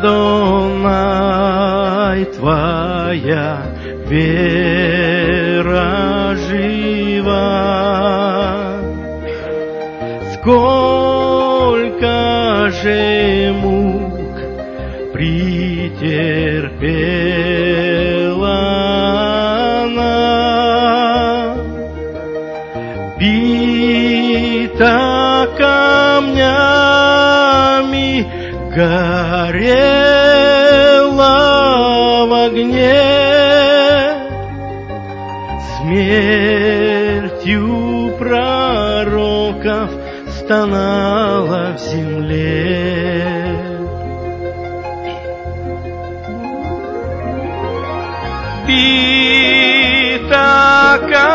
Адонай, Твоя вера жива. Сколько же мук претерпела она, бита камнями, горела в огне, смертью пророков стонала в земле. Бита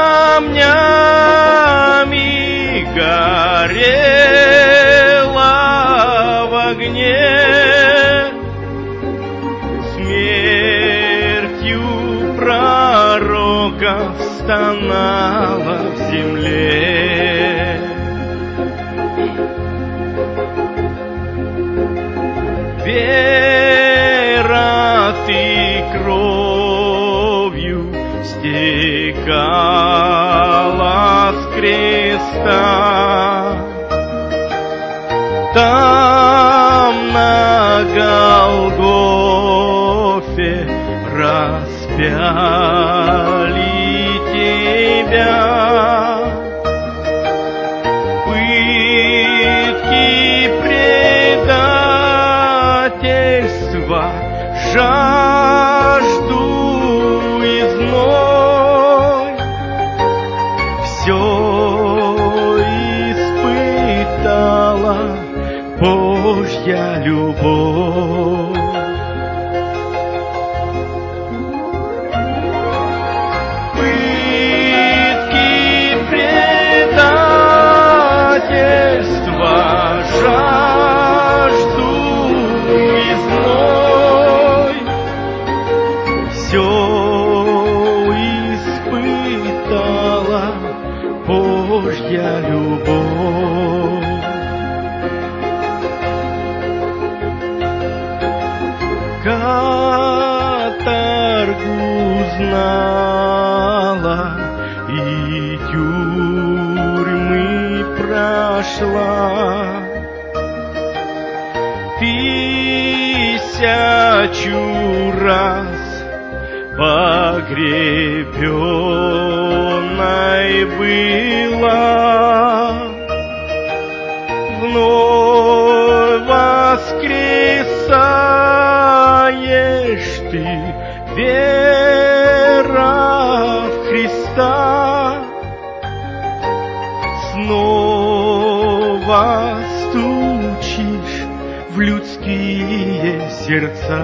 камнями, горела в огне, смертью пророков стонала в земле. Вера, ты кровью стекала с креста, там на Голгофе распяли тебя. Пытки, предательства, жажду и зной, все испытала Божья любовь. Пытки, предательства, жажду и зной, все испытала Божья любовь. Каторгу знала и тюрьмы прошла, 1000 раз погребенной была, вновь воскресаешь ты, вера в Христа, снова стучишь в людские сердца.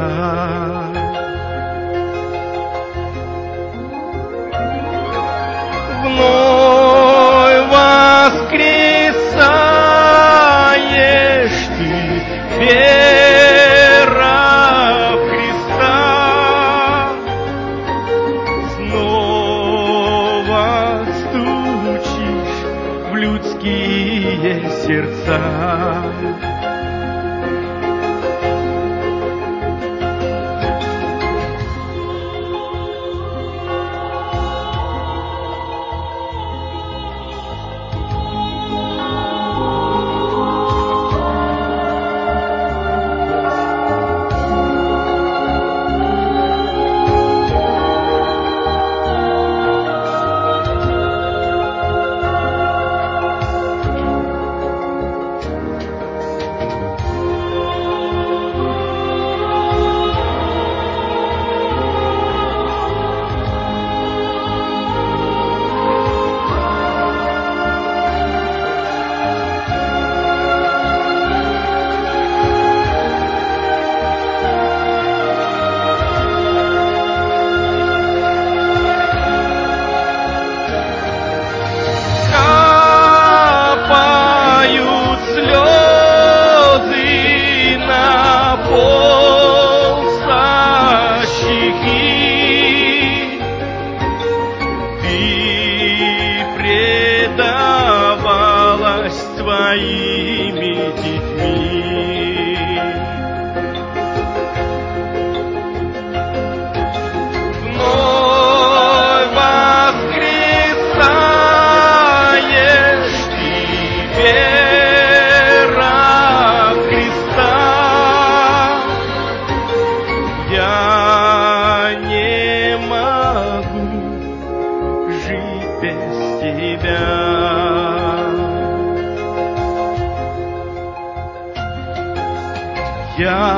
Вновь воскресаешь ты, вера в Христа, снова стучишь в людские сердца.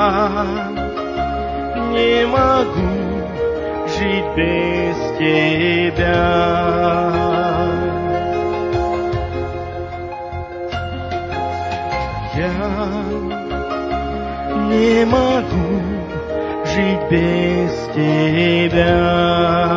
не могу жить без Тебя. Я не могу жить без Тебя.